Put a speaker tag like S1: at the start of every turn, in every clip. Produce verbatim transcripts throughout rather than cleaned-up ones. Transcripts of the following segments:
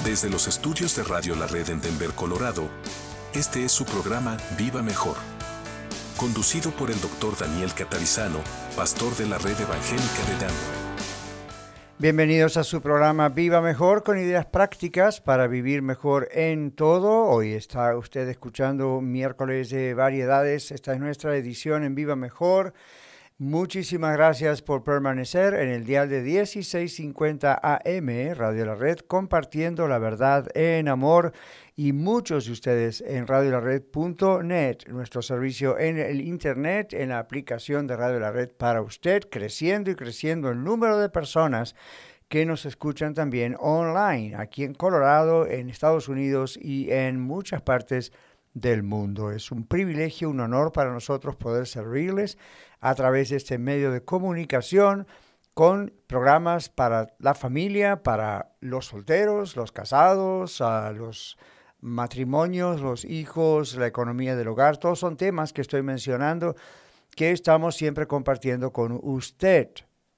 S1: Desde los estudios de Radio La Red en Denver, Colorado, este es su programa Viva Mejor, conducido por el doctor Daniel Catarizano, pastor de la Red Evangélica de Denver.
S2: Bienvenidos a su programa Viva Mejor, con ideas prácticas para vivir mejor en todo. Hoy está usted escuchando miércoles de variedades. Esta es nuestra edición en Viva Mejor. Muchísimas gracias por permanecer en el dial de dieciséis cincuenta A M, Radio La Red, compartiendo la verdad en amor. Y muchos de ustedes en radio la red punto net, nuestro servicio en el internet, en la aplicación de Radio La Red para usted, creciendo y creciendo el número de personas que nos escuchan también online, aquí en Colorado, en Estados Unidos y en muchas partes del mundo. Es un privilegio, un honor para nosotros poder servirles a través de este medio de comunicación con programas para la familia, para los solteros, los casados, a los matrimonios, los hijos, la economía del hogar. Todos son temas que estoy mencionando que estamos siempre compartiendo con usted.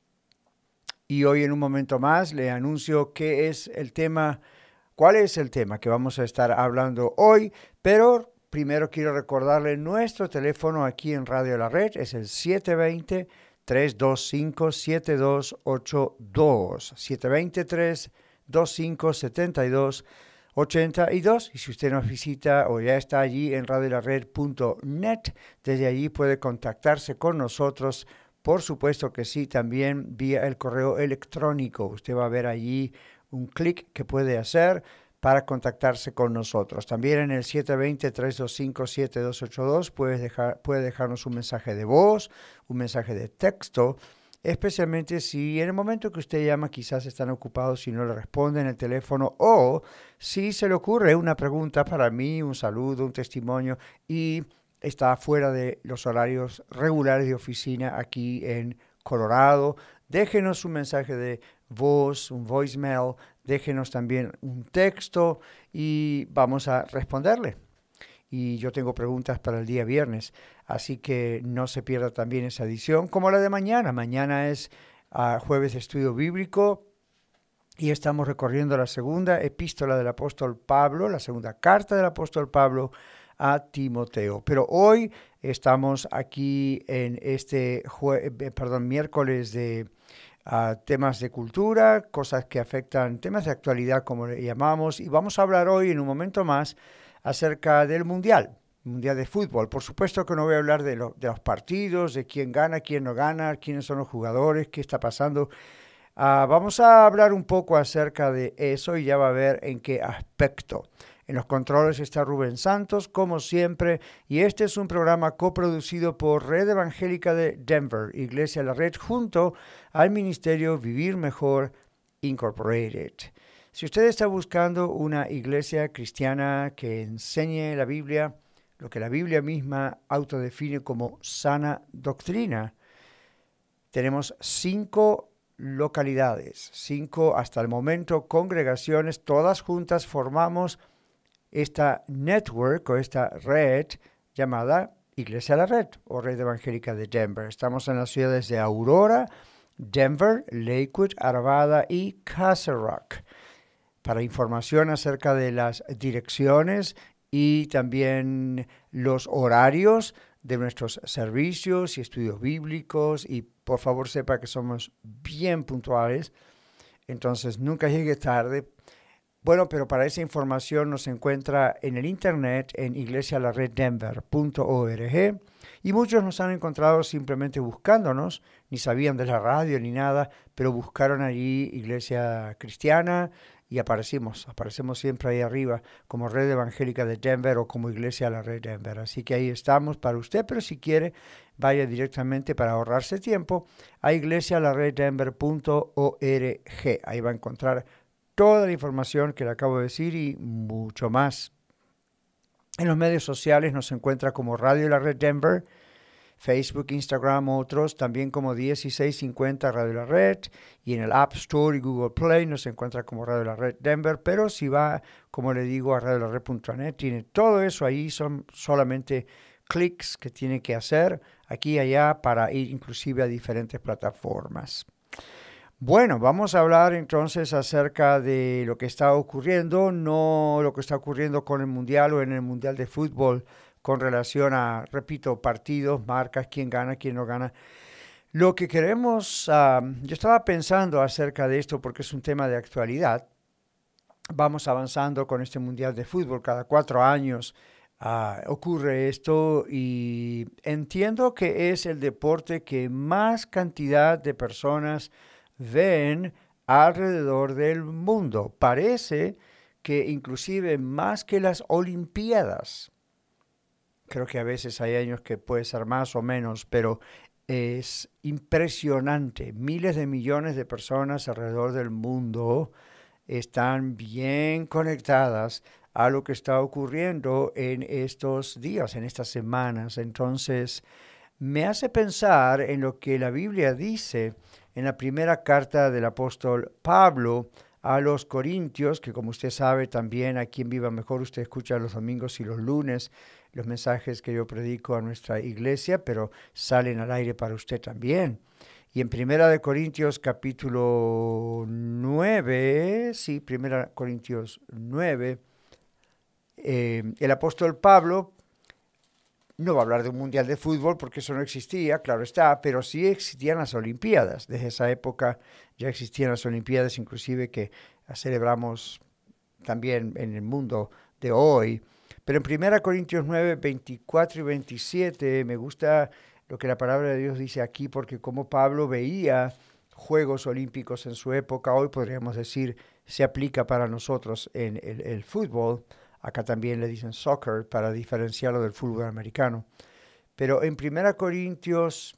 S2: Y hoy en un momento más le anuncio qué es el tema, cuál es el tema que vamos a estar hablando hoy, pero primero quiero recordarle nuestro teléfono aquí en Radio La Red, es el siete dos cero, tres dos cinco, siete dos ocho dos, siete dos cero, tres dos cinco, siete dos ocho dos, y si usted nos visita o ya está allí en radio la red punto net, desde allí puede contactarse con nosotros. Por supuesto que sí, también vía el correo electrónico. Usted va a ver allí un clic que puede hacer para contactarse con nosotros. También en el siete dos cero, tres dos cinco, siete dos ocho dos puede, dejar, puede dejarnos un mensaje de voz, un mensaje de texto, especialmente si en el momento que usted llama quizás están ocupados y no le responden el teléfono, o si se le ocurre una pregunta para mí, un saludo, un testimonio, y está fuera de los horarios regulares de oficina aquí en Colorado. Déjenos un mensaje de voz, un voicemail, déjenos también un texto y vamos a responderle. Y yo tengo preguntas para el día viernes, así que no se pierda también esa edición, como la de mañana. Mañana es uh, jueves de estudio bíblico y estamos recorriendo la segunda epístola del apóstol Pablo, la segunda carta del apóstol Pablo a Timoteo. Pero hoy estamos aquí en este jue- perdón, miércoles de uh, temas de cultura, cosas que afectan, temas de actualidad como le llamamos, y vamos a hablar hoy en un momento más acerca del Mundial, Mundial de Fútbol. Por supuesto que no voy a hablar de, lo, de los partidos, de quién gana, quién no gana, quiénes son los jugadores, qué está pasando. Uh, vamos a hablar un poco acerca de eso y ya va a ver en qué aspecto. En los controles está Rubén Santos, como siempre, y este es un programa coproducido por Red Evangélica de Denver, Iglesia La Red, junto al Ministerio Vivir Mejor Incorporated. Si usted está buscando una iglesia cristiana que enseñe la Biblia, lo que la Biblia misma autodefine como sana doctrina, tenemos cinco localidades, cinco hasta el momento congregaciones, todas juntas formamos esta network o esta red llamada Iglesia La Red o Red Evangélica de Denver. Estamos en las ciudades de Aurora, Denver, Lakewood, Arvada y Castle Rock. Para información acerca de las direcciones y también los horarios de nuestros servicios y estudios bíblicos, y por favor sepa que somos bien puntuales, entonces nunca llegue tarde. Bueno, pero para esa información nos encuentra en el internet en iglesia la red denver punto org, y muchos nos han encontrado simplemente buscándonos, ni sabían de la radio ni nada, pero buscaron allí Iglesia Cristiana y aparecimos, aparecemos siempre ahí arriba como Red Evangélica de Denver o como Iglesia La Red Denver. Así que ahí estamos para usted, pero si quiere, vaya directamente para ahorrarse tiempo a iglesia la red denver punto org. Ahí va a encontrar toda la información que le acabo de decir y mucho más. En los medios sociales nos encuentra como Radio La Red Denver, Facebook, Instagram, otros, también como dieciséis cincuenta Radio La Red, y en el App Store y Google Play nos encuentra como Radio La Red Denver, pero si va, como le digo, a radio la red punto net, tiene todo eso ahí, son solamente clics que tiene que hacer aquí y allá para ir inclusive a diferentes plataformas. Bueno, vamos a hablar entonces acerca de lo que está ocurriendo, no lo que está ocurriendo con el Mundial o en el Mundial de Fútbol con relación a, repito, partidos, marcas, quién gana, quién no gana. Lo que queremos, uh, yo estaba pensando acerca de esto porque es un tema de actualidad. Vamos avanzando con este Mundial de Fútbol, cada cuatro años uh, ocurre esto y entiendo que es el deporte que más cantidad de personas ven alrededor del mundo. Parece que inclusive más que las Olimpiadas. Creo que a veces hay años que puede ser más o menos, pero es impresionante. Miles de millones de personas alrededor del mundo están bien conectadas a lo que está ocurriendo en estos días, en estas semanas. Entonces, me hace pensar en lo que la Biblia dice en la primera carta del apóstol Pablo a los Corintios, que como usted sabe también aquí en Viva Mejor usted escucha los domingos y los lunes los mensajes que yo predico a nuestra iglesia, pero salen al aire para usted también. Y en Primera de Corintios capítulo nueve, sí, Primera Corintios nueve, eh, el apóstol Pablo no va a hablar de un mundial de fútbol porque eso no existía, claro está, pero sí existían las Olimpiadas. Desde esa época ya existían las Olimpiadas, inclusive que las celebramos también en el mundo de hoy. Pero en Primera Corintios nueve, veinticuatro y veintisiete me gusta lo que la palabra de Dios dice aquí, porque como Pablo veía Juegos Olímpicos en su época, hoy podríamos decir se aplica para nosotros en el, el fútbol. Acá también le dicen soccer para diferenciarlo del fútbol americano. Pero en Primera Corintios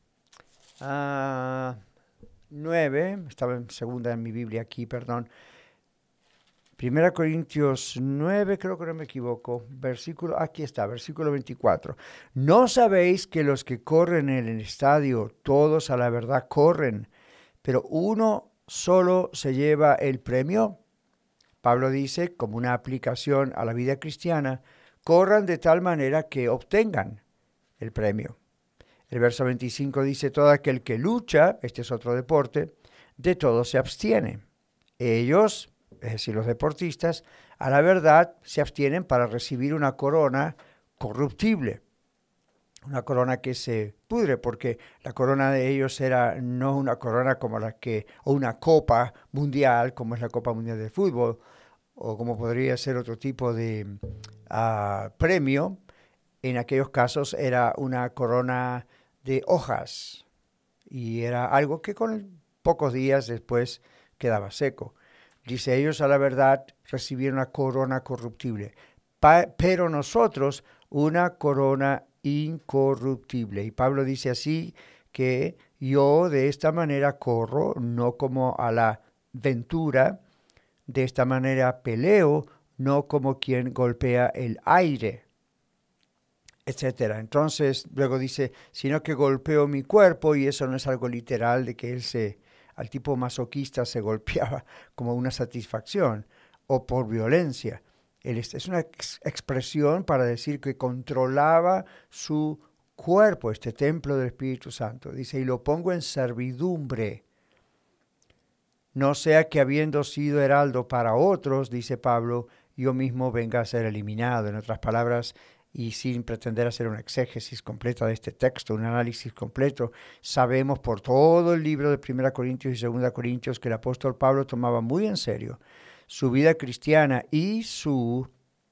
S2: uh, nueve, estaba en segunda en mi Biblia aquí, perdón. Primera Corintios nueve, creo que no me equivoco, versículo, aquí está, versículo veinticuatro. ¿No sabéis que los que corren en el estadio, todos a la verdad corren, pero uno solo se lleva el premio? Pablo dice, como una aplicación a la vida cristiana, corran de tal manera que obtengan el premio. El verso veinticinco dice, todo aquel que lucha, este es otro deporte, de todo se abstiene. Ellos, es decir, los deportistas, a la verdad se abstienen para recibir una corona corruptible. Una corona que se pudre, porque la corona de ellos era no una corona como la que, o una copa mundial, como es la Copa Mundial de Fútbol, o como podría ser otro tipo de uh, premio. En aquellos casos era una corona de hojas, y era algo que con pocos días después quedaba seco. Dice, ellos a la verdad recibieron una corona corruptible, pa- pero nosotros una corona incorruptible. Y Pablo dice así que yo de esta manera corro, no como a la ventura, de esta manera peleo, no como quien golpea el aire, etcétera. Entonces, luego dice, sino que golpeo mi cuerpo, y eso no es algo literal de que él se, al tipo masoquista se golpeaba como una satisfacción o por violencia. Él es, es una ex- expresión para decir que controlaba su cuerpo, este templo del Espíritu Santo. Dice, y lo pongo en servidumbre. No sea que habiendo sido heraldo para otros, dice Pablo, yo mismo venga a ser eliminado. En otras palabras, y sin pretender hacer una exégesis completa de este texto, un análisis completo, sabemos por todo el libro de Primera Corintios y Segunda Corintios que el apóstol Pablo tomaba muy en serio su vida cristiana y su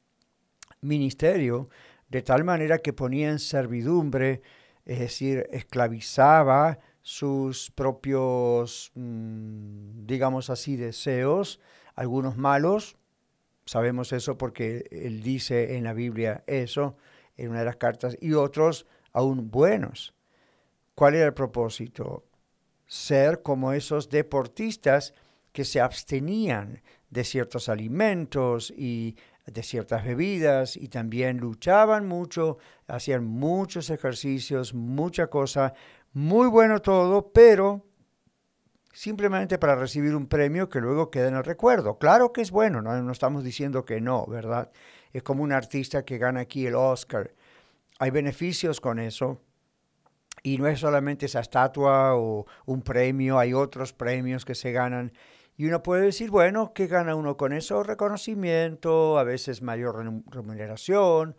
S2: ministerio, de tal manera que ponía en servidumbre, es decir, esclavizaba sus propios, mmm, digamos así, deseos, algunos malos. Sabemos eso porque él dice en la Biblia eso, en una de las cartas, y otros aún buenos. ¿Cuál era el propósito? Ser como esos deportistas que se abstenían de ciertos alimentos y de ciertas bebidas, y también luchaban mucho, hacían muchos ejercicios, mucha cosa, muy bueno todo, pero simplemente para recibir un premio que luego queda en el recuerdo. Claro que es bueno, no, no estamos diciendo que no, ¿verdad? Es como un artista que gana aquí el Oscar. Hay beneficios con eso, Y no es solamente esa estatua o un premio, hay otros premios que se ganan. Y uno puede decir, bueno, ¿qué gana uno con eso? Reconocimiento, a veces mayor renu- remuneración,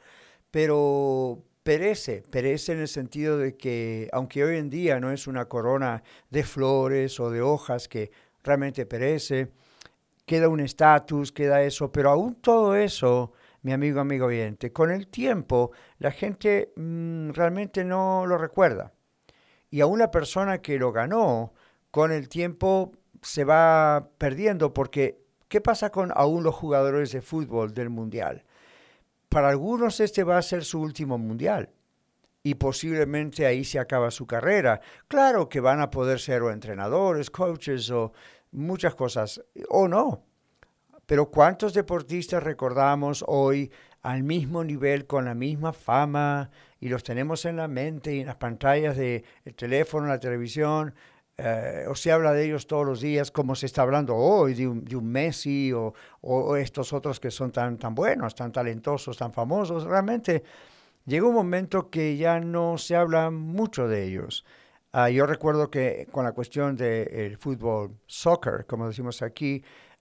S2: pero perece, perece en el sentido de que, aunque hoy en día no es una corona de flores o de hojas que realmente perece, queda un estatus, queda eso, pero aún todo eso, mi amigo, amigo oyente, con el tiempo la gente mm, realmente no lo recuerda. Y aún la persona que lo ganó, con el tiempo se va perdiendo porque ¿qué pasa con aún los jugadores de fútbol del mundial? Para algunos este va a ser su último mundial y posiblemente ahí se acaba su carrera. Claro que van a poder ser o entrenadores, coaches o muchas cosas, o no. Pero ¿cuántos deportistas recordamos hoy al mismo nivel, con la misma fama, y los tenemos en la mente y en las pantallas del teléfono, la televisión? Eh, o se habla de ellos todos los días, como se está hablando hoy de un, de un Messi o, o estos otros que son tan, tan buenos, tan talentosos, tan famosos. Realmente llega un momento que ya no se habla mucho de ellos. Ah, yo recuerdo que con la cuestión del fútbol, soccer, como decimos aquí,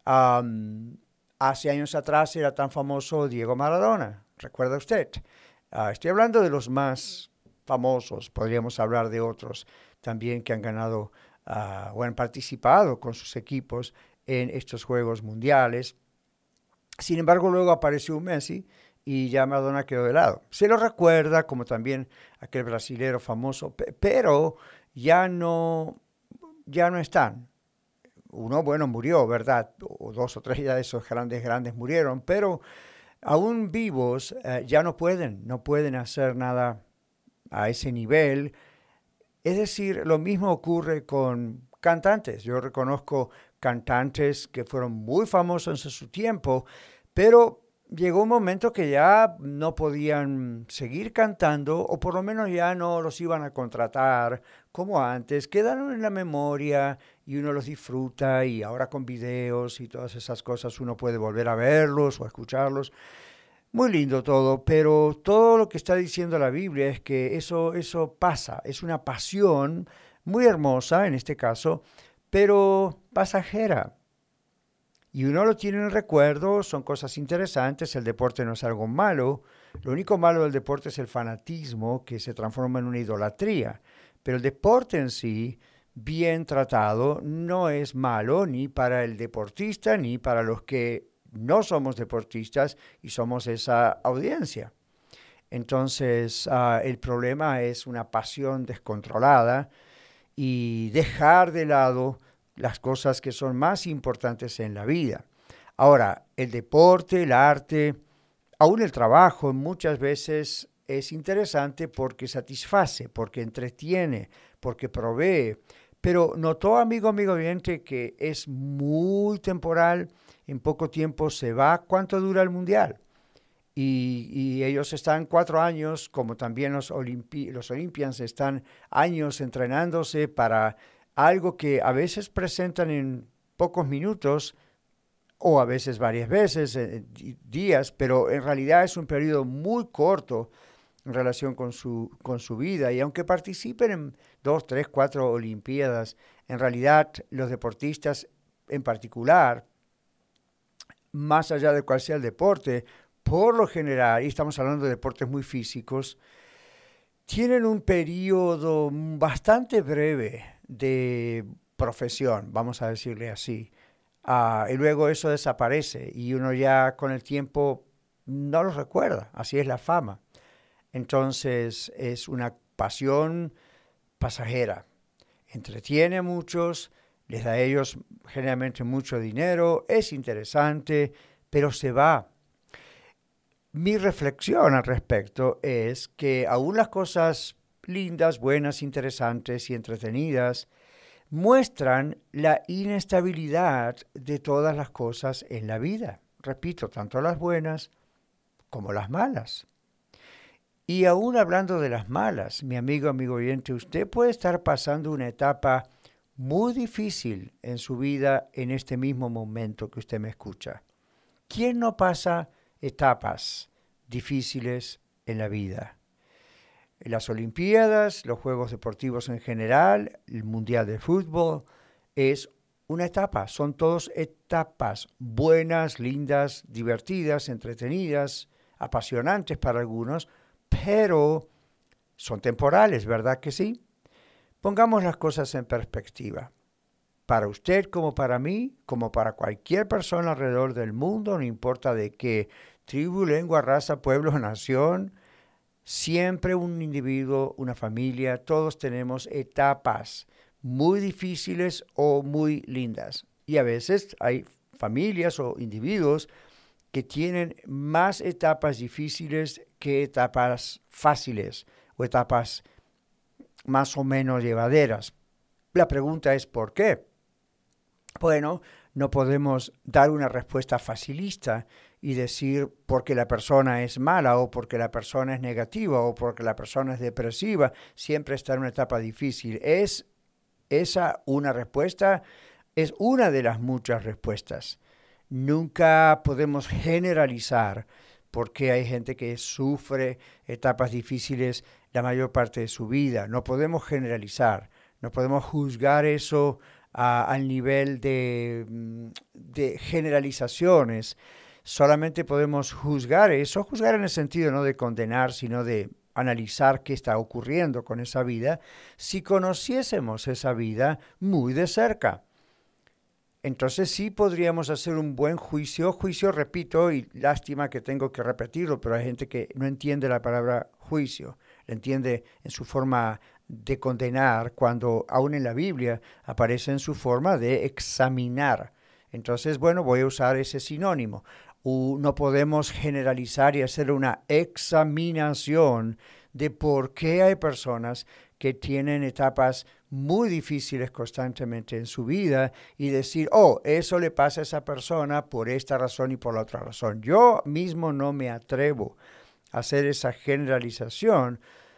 S2: am, hace años atrás era tan famoso Diego Maradona. ¿Recuerda usted? Ah, estoy hablando de los más famosos. Podríamos hablar de otros también que han ganado ah, o han participado con sus equipos en estos Juegos Mundiales. Sin embargo, luego apareció un Messi y ya Maradona quedó de lado. Se lo recuerda como también aquel brasilero famoso, pe- pero ya no, ya no están. Uno, bueno, murió, ¿verdad? O dos o tres ya de esos grandes, grandes murieron, pero aún vivos eh, ya no pueden, no pueden hacer nada a ese nivel. Es decir, lo mismo ocurre con cantantes. Yo reconozco cantantes que fueron muy famosos en su tiempo, pero llegó un momento que ya no podían seguir cantando o por lo menos ya no los iban a contratar como antes. Quedaron en la memoria y uno los disfruta y ahora con videos y todas esas cosas uno puede volver a verlos o a escucharlos. Muy lindo todo, pero todo lo que está diciendo la Biblia es que eso, eso pasa, es una pasión muy hermosa en este caso, pero pasajera. Y uno lo tiene en el recuerdo, son cosas interesantes, el deporte no es algo malo, lo único malo del deporte es el fanatismo que se transforma en una idolatría, pero el deporte en sí, bien tratado, no es malo ni para el deportista ni para los que no somos deportistas y somos esa audiencia. Entonces, uh, el problema es una pasión descontrolada y dejar de lado las cosas que son más importantes en la vida. Ahora, el deporte, el arte, aún el trabajo muchas veces es interesante porque satisface, porque entretiene, porque provee. Pero notó, amigo, amigo oyente, que es muy temporal, en poco tiempo se va. ¿Cuánto dura el mundial? Y, y ellos están cuatro años, como también los, Olimpi los Olympians están años entrenándose para algo que a veces presentan en pocos minutos o a veces varias veces, eh, días, pero en realidad es un periodo muy corto en relación con su, con su vida. Y aunque participen en dos, tres, cuatro Olimpiadas, en realidad los deportistas en particular, más allá de cuál sea el deporte, por lo general, y estamos hablando de deportes muy físicos, tienen un periodo bastante breve de profesión, vamos a decirle así. Uh, y luego eso desaparece y uno ya con el tiempo no lo recuerda, así es la fama. Entonces es una pasión pasajera, entretiene a muchos, les da a ellos generalmente mucho dinero, es interesante, pero se va. Mi reflexión al respecto es que aún las cosas lindas, buenas, interesantes y entretenidas muestran la inestabilidad de todas las cosas en la vida. Repito, tanto las buenas como las malas. Y aún hablando de las malas, mi amigo, amigo oyente, usted puede estar pasando una etapa muy difícil en su vida en este mismo momento que usted me escucha. ¿Quién no pasa etapas difíciles en la vida? las Olimpiadas, los Juegos Deportivos en general, el Mundial de Fútbol, es una etapa. Son todas etapas buenas, lindas, divertidas, entretenidas, apasionantes para algunos, pero son temporales, ¿verdad que sí? Pongamos las cosas en perspectiva. Para usted como para mí, como para cualquier persona alrededor del mundo, no importa de qué tribu, lengua, raza, pueblo, nación, siempre un individuo, una familia, todos tenemos etapas muy difíciles o muy lindas. Y a veces hay familias o individuos que tienen más etapas difíciles que etapas fáciles o etapas más o menos llevaderas. La pregunta es ¿por qué? Bueno, no podemos dar una respuesta facilista y decir porque la persona es mala o porque la persona es negativa o porque la persona es depresiva, siempre está en una etapa difícil. ¿Es esa una respuesta? Es una de las muchas respuestas. Nunca podemos generalizar porque hay gente que sufre etapas difíciles la mayor parte de su vida. No podemos generalizar, no podemos juzgar eso a, al nivel de, de generalizaciones. Solamente podemos juzgar eso, juzgar en el sentido no de condenar, sino de analizar qué está ocurriendo con esa vida, si conociésemos esa vida muy de cerca. Entonces sí podríamos hacer un buen juicio, juicio repito, y lástima que tengo que repetirlo, pero hay gente que no entiende la palabra juicio, la entiende en su forma de condenar, cuando aún en la Biblia aparece en su forma de examinar. Entonces, bueno, voy a usar ese sinónimo. Uh, no podemos generalizar y hacer una examinación de por qué hay personas que tienen etapas muy difíciles constantemente en su vida y decir, oh, eso le pasa a esa persona por esta razón y por la otra razón. Yo mismo no me atrevo a hacer esa generalización,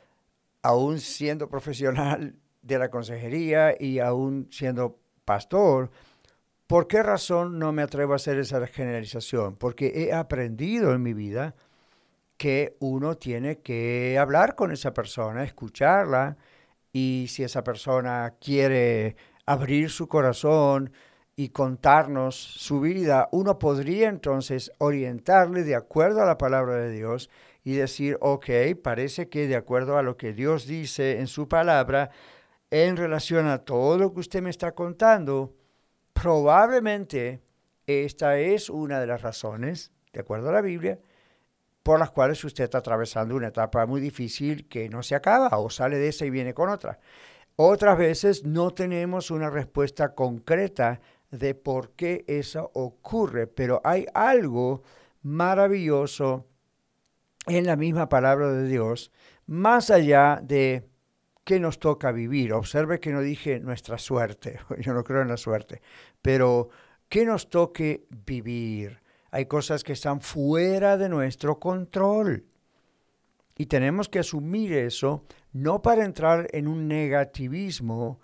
S2: aún siendo profesional de la consejería y aún siendo pastor. ¿Por qué razón no me atrevo a hacer esa generalización? Porque he aprendido en mi vida que uno tiene que hablar con esa persona, escucharla, y si esa persona quiere abrir su corazón y contarnos su vida, uno podría entonces orientarle de acuerdo a la palabra de Dios y decir, ok, parece que de acuerdo a lo que Dios dice en su palabra, en relación a todo lo que usted me está contando, probablemente esta es una de las razones, de acuerdo a la Biblia, por las cuales usted está atravesando una etapa muy difícil que no se acaba o sale de esa y viene con otra. Otras veces no tenemos una respuesta concreta de por qué eso ocurre, pero hay algo maravilloso en la misma palabra de Dios, más allá de qué nos toca vivir. Observe que no dije nuestra suerte, yo no creo en la suerte, pero qué nos toque vivir. Hay cosas que están fuera de nuestro control y tenemos que asumir eso, no para entrar en un negativismo,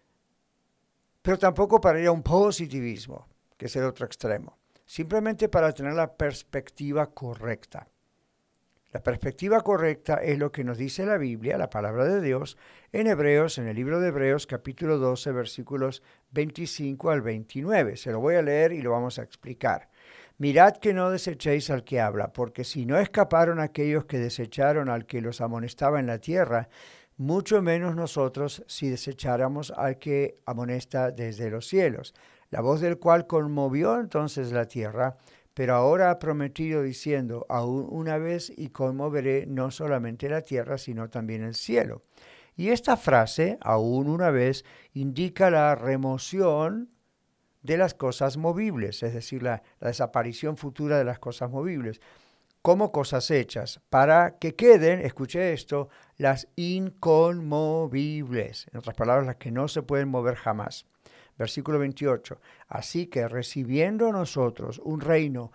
S2: pero tampoco para ir a un positivismo, que es el otro extremo, simplemente para tener la perspectiva correcta. La perspectiva correcta es lo que nos dice la Biblia, la palabra de Dios, en Hebreos, en el libro de Hebreos, capítulo doce, versículos veinticinco al veintinueve. Se lo voy a leer y lo vamos a explicar. Mirad que no desechéis al que habla, porque si no escaparon aquellos que desecharon al que los amonestaba en la tierra, mucho menos nosotros si desecháramos al que amonesta desde los cielos, la voz del cual conmovió entonces la tierra, pero ahora ha prometido diciendo, aún una vez y conmoveré no solamente la tierra, sino también el cielo. Y esta frase, aún una vez, indica la remoción de las cosas movibles, es decir, la, la desaparición futura de las cosas movibles, como cosas hechas, para que queden, escuche esto, las inconmovibles, en otras palabras, las que no se pueden mover jamás. Versículo veintiocho, así que recibiendo nosotros un reino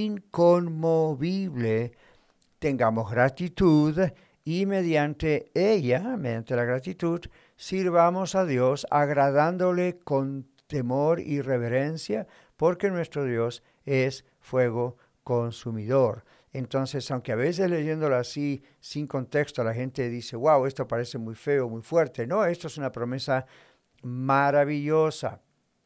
S2: inconmovible, tengamos gratitud y mediante ella, mediante la gratitud, sirvamos a Dios agradándole con temor y reverencia, porque nuestro Dios es fuego consumidor. Entonces, aunque a veces leyéndolo así, sin contexto, la gente dice, wow, esto parece muy feo, muy fuerte. No, esto es una promesa maravillosa,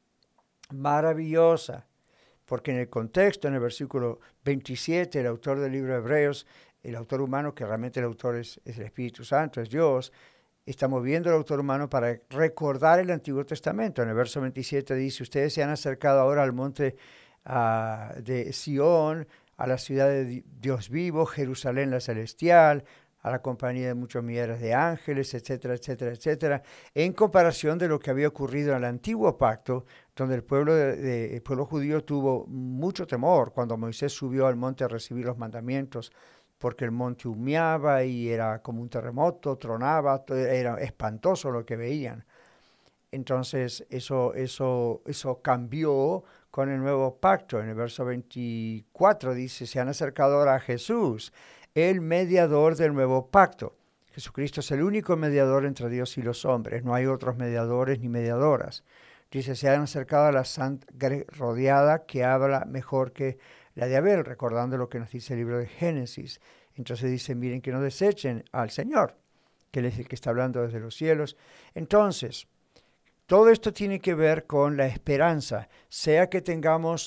S2: maravillosa. Porque en el contexto, en el versículo veintisiete, el autor del libro de Hebreos, el autor humano, que realmente el autor es, es el Espíritu Santo, es Dios, está moviendo al autor humano para recordar el Antiguo Testamento. En el verso veintisiete dice, ustedes se han acercado ahora al monte uh, de Sión, a la ciudad de Dios vivo, Jerusalén la celestial, a la compañía de muchos millares de ángeles, etcétera, etcétera, etcétera, en comparación de lo que había ocurrido en el antiguo pacto, donde el pueblo, de, de, el pueblo judío tuvo mucho temor cuando Moisés subió al monte a recibir los mandamientos, porque el monte humeaba y era como un terremoto, tronaba, era espantoso lo que veían. Entonces eso, eso, eso cambió con el nuevo pacto. En el verso veinticuatro dice, se han acercado ahora a Jesús, el mediador del nuevo pacto. Jesucristo es el único mediador entre Dios y los hombres. No hay otros mediadores ni mediadoras. Dice, se han acercado a la sangre rodeada que habla mejor que la de Abel, recordando lo que nos dice el libro de Génesis. Entonces dice, miren que no desechen al Señor, que Él es el que está hablando desde los cielos. Entonces, todo esto tiene que ver con la esperanza, sea que tengamos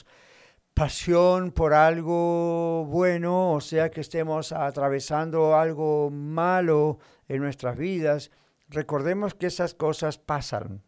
S2: pasión por algo bueno, o sea que estemos atravesando algo malo en nuestras vidas, recordemos que esas cosas pasan.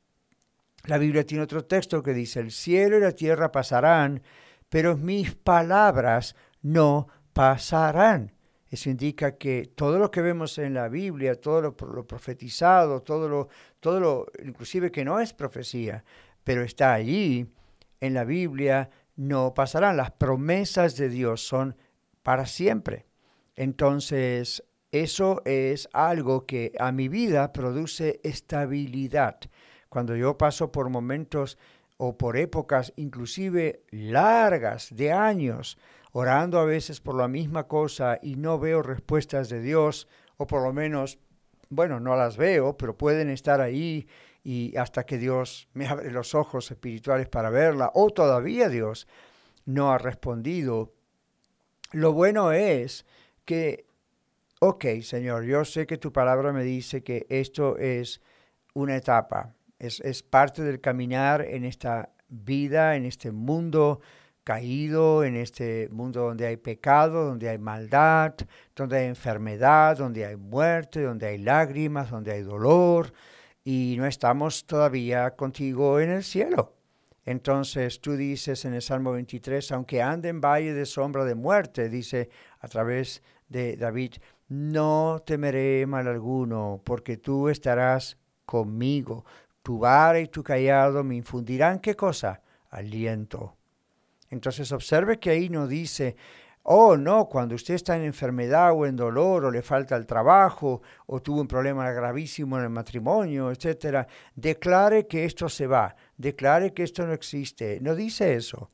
S2: La Biblia tiene otro texto que dice, el cielo y la tierra pasarán, pero mis palabras no pasarán. Eso indica que todo lo que vemos en la Biblia, todo lo, lo profetizado, todo lo, todo lo, inclusive que no es profecía, pero está allí en la Biblia, no pasarán. Las promesas de Dios son para siempre. Entonces, eso es algo que a mi vida produce estabilidad. Cuando yo paso por momentos o por épocas inclusive largas de años, orando a veces por la misma cosa y no veo respuestas de Dios, o por lo menos, bueno, no las veo, pero pueden estar ahí y hasta que Dios me abre los ojos espirituales para verla, o todavía Dios no ha respondido. Lo bueno es que, ok, Señor, yo sé que tu palabra me dice que esto es una etapa, es, es parte del caminar en esta vida, en este mundo caído, en este mundo donde hay pecado, donde hay maldad, donde hay enfermedad, donde hay muerte, donde hay lágrimas, donde hay dolor, y no estamos todavía contigo en el cielo. Entonces tú dices en el Salmo veintitrés, aunque ande en valle de sombra de muerte, dice a través de David, no temeré mal alguno, porque tú estarás conmigo. Tu vara y tu cayado me infundirán, ¿qué cosa? Aliento. Entonces observe que ahí no dice, oh no, cuando usted está en enfermedad o en dolor o le falta el trabajo o tuvo un problema gravísimo en el matrimonio, etcétera, declare que esto se va, declare que esto no existe. No dice eso.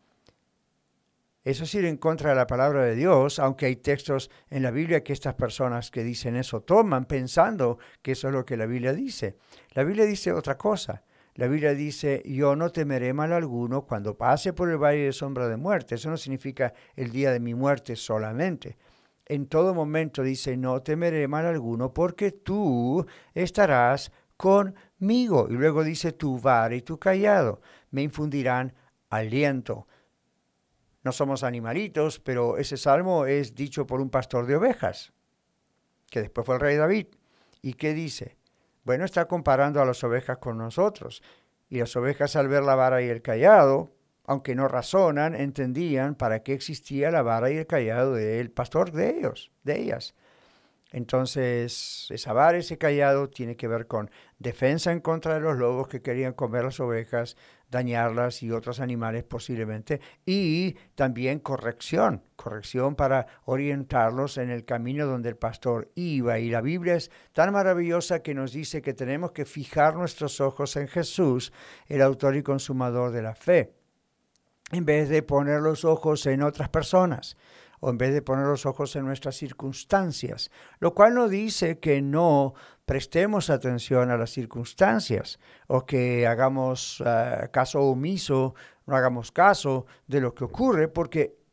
S2: Eso es ir en contra de la palabra de Dios, aunque hay textos en la Biblia que estas personas que dicen eso toman pensando que eso es lo que la Biblia dice. La Biblia dice otra cosa. La Biblia dice, yo no temeré mal alguno cuando pase por el valle de sombra de muerte. Eso no significa el día de mi muerte solamente. En todo momento dice, no temeré mal alguno porque tú estarás conmigo. Y luego dice, tu vara y tu cayado me infundirán aliento. No somos animalitos, pero ese salmo es dicho por un pastor de ovejas, que después fue el rey David. ¿Y qué dice? Bueno, está comparando a las ovejas con nosotros. Y las ovejas al ver la vara y el cayado, aunque no razonan, entendían para qué existía la vara y el cayado del pastor de ellos, de ellas. Entonces, esa vara y ese cayado tiene que ver con defensa en contra de los lobos que querían comer las ovejas, dañarlas y otros animales posiblemente, y también corrección, corrección para orientarlos en el camino donde el pastor iba. Y la Biblia es tan maravillosa que nos dice que tenemos que fijar nuestros ojos en Jesús, el autor y consumador de la fe, en vez de poner los ojos en otras personas, o en vez de poner los ojos en nuestras circunstancias, lo cual no dice que no prestemos atención a las circunstancias o que hagamos uh, caso omiso, no hagamos caso de lo que ocurre, porque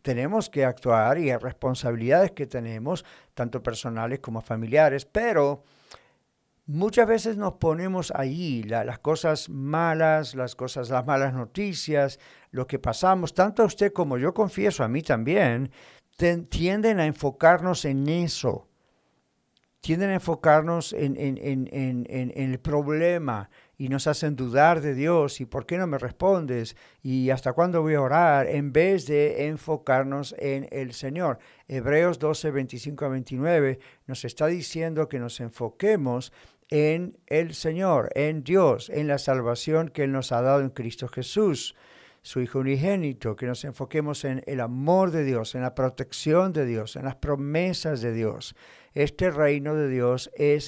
S2: tenemos que actuar y hay responsabilidades que tenemos, tanto personales como familiares, pero muchas veces nos ponemos allí, la, las cosas malas, las cosas, las malas noticias, lo que pasamos, tanto a usted como yo confieso, a mí también, ten, tienden a enfocarnos en eso, tienden a enfocarnos en, en, en, en, en, en el problema y nos hacen dudar de Dios y ¿por qué no me respondes? ¿Y hasta cuándo voy a orar? En vez de enfocarnos en el Señor. Hebreos doce, veinticinco a veintinueve nos está diciendo que nos enfoquemos en el Señor, en Dios, en la salvación que Él nos ha dado en Cristo Jesús, su Hijo unigénito, que nos enfoquemos en el amor de Dios, en la protección de Dios, en las promesas de Dios. Este reino de Dios es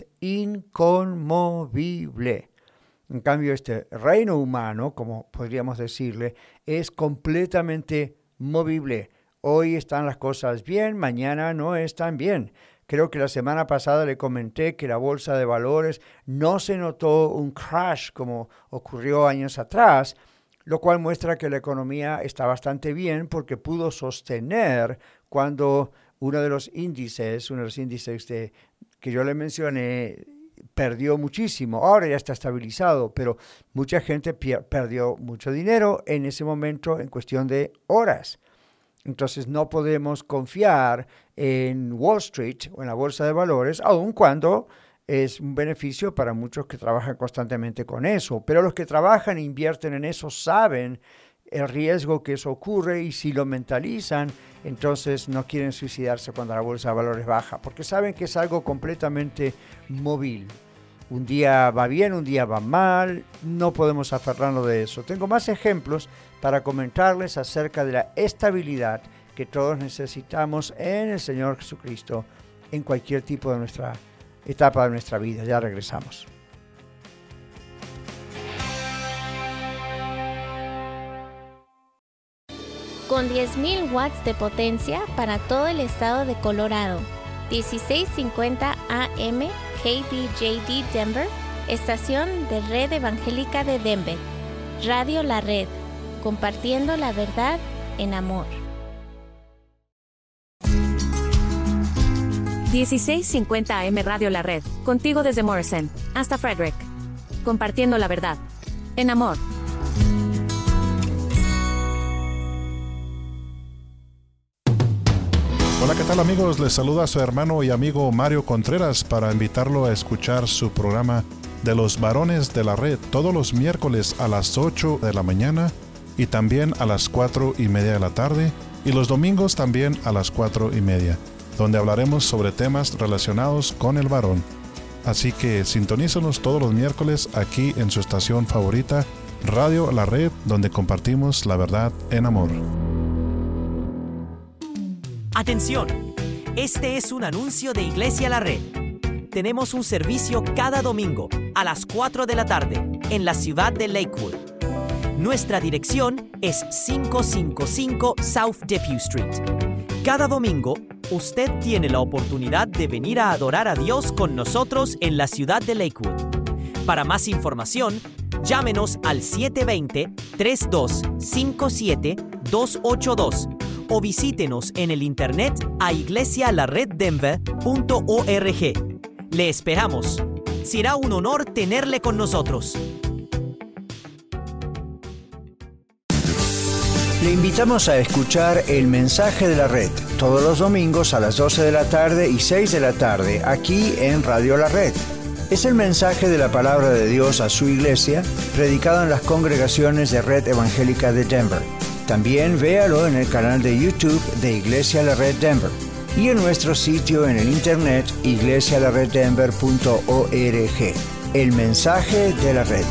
S2: inconmovible. En cambio, este reino humano, como podríamos decirle, es completamente movible. Hoy están las cosas bien, mañana no están bien. Creo que la semana pasada le comenté que la bolsa de valores no se notó un crash como ocurrió años atrás, lo cual muestra que la economía está bastante bien porque pudo sostener cuando uno de los índices, uno de los índices de, que yo le mencioné, perdió muchísimo. Ahora ya está estabilizado, pero mucha gente pier- perdió mucho dinero en ese momento en cuestión de horas. Entonces no podemos confiar en Wall Street o en la bolsa de valores, aun cuando es un beneficio para muchos que trabajan constantemente con eso. Pero los que trabajan e invierten en eso saben el riesgo que eso ocurre y si lo mentalizan, entonces no quieren suicidarse cuando la bolsa de valores baja, porque saben que es algo completamente móvil. Un día va bien, un día va mal, no podemos aferrarnos de eso. Tengo más ejemplos para comentarles acerca de la estabilidad que todos necesitamos en el Señor Jesucristo en cualquier tipo de nuestra etapa de nuestra vida. Ya regresamos.
S3: Con diez mil watts de potencia para todo el estado de Colorado. dieciséis cincuenta A M K B J D Denver, estación de Red Evangélica de Denver. Radio La Red, compartiendo la verdad en amor.
S4: dieciséis cincuenta A M Radio La Red, contigo desde Morrison hasta Frederick. Compartiendo la verdad en amor.
S5: Hola, ¿qué tal amigos? Les saluda a su hermano y amigo Mario Contreras para invitarlo a escuchar su programa de los varones de la red todos los miércoles a las ocho de la mañana y también a las cuatro y media de la tarde y los domingos también a las cuatro y media, donde hablaremos sobre temas relacionados con el varón. Así que sintonízanos todos los miércoles aquí en su estación favorita, Radio La Red, donde compartimos la verdad en amor.
S6: Atención, este es un anuncio de Iglesia La Red. Tenemos un servicio cada domingo a las cuatro de la tarde en la ciudad de Lakewood. Nuestra dirección es quinientos cincuenta y cinco South Depew Street. Cada domingo, usted tiene la oportunidad de venir a adorar a Dios con nosotros en la ciudad de Lakewood. Para más información, llámenos al siete dos cero, tres dos cinco siete, dos ocho dos o visítenos en el internet a iglesia la red denver punto org. Le esperamos. Será un honor tenerle con nosotros.
S2: Le invitamos a escuchar el mensaje de la red todos los domingos a las doce de la tarde y seis de la tarde aquí en Radio La Red. Es el mensaje de la palabra de Dios a su iglesia, predicado en las congregaciones de Red Evangélica de Denver. También véalo en el canal de YouTube de Iglesia La Red Denver y en nuestro sitio en el internet iglesia la red denver punto org. El mensaje de la red.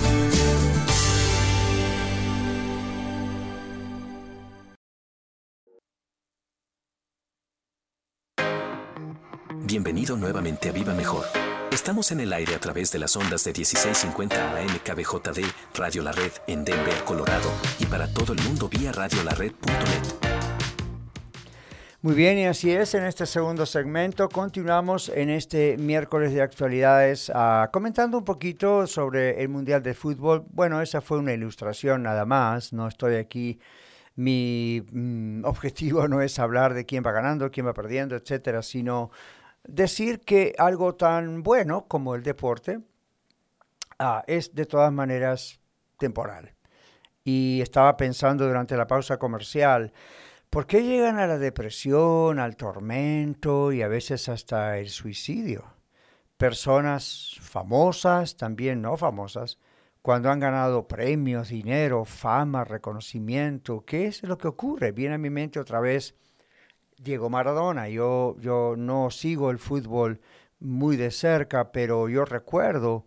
S1: Bienvenido nuevamente a Viva Mejor. Estamos en el aire a través de las ondas de dieciséis cincuenta A M K B J D, Radio La Red, en Denver, Colorado, y para todo el mundo vía radio la red punto net.
S2: Muy bien, y así es, en este segundo segmento continuamos en este miércoles de actualidades uh, comentando un poquito sobre el Mundial de Fútbol. Bueno, esa fue una ilustración nada más, no estoy aquí Mi mm, objetivo no es hablar de quién va ganando, quién va perdiendo, etcétera, sino decir que algo tan bueno como el deporte ah, es de todas maneras temporal. Y estaba pensando durante la pausa comercial, ¿por qué llegan a la depresión, al tormento y a veces hasta el suicidio? Personas famosas, también no famosas, cuando han ganado premios, dinero, fama, reconocimiento, ¿qué es lo que ocurre? Viene a mi mente otra vez Diego Maradona. Yo, yo no sigo el fútbol muy de cerca, pero yo recuerdo